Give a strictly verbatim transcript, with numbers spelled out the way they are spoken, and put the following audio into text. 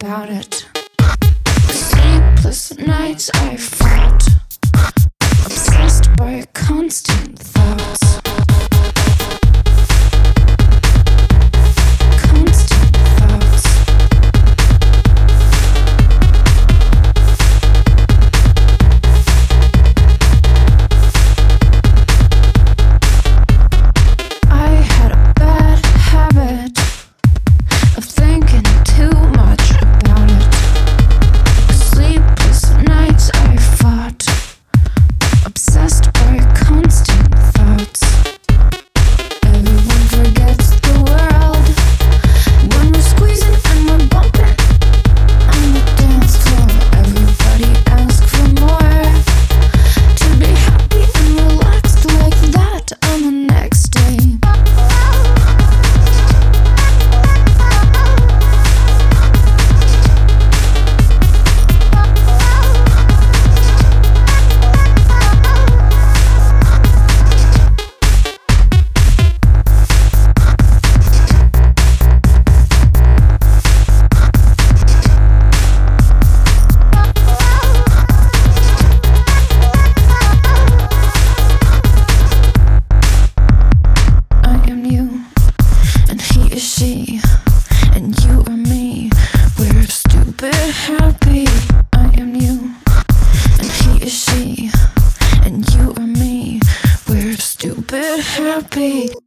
about it. Sleepless nights I fought, obsessed by constant thoughts. Constant thoughts. I had a bad habit of thinking too much about it. Sleepless nights I fought, obsessed by constant thoughts. Everyone forgets the world when we're squeezing and we're bumping on the dance floor. Everybody asks for more, to be happy and relaxed like that on the next day. She and you are me, we're stupid happy. I am you and he is she, and you are me, we're stupid happy.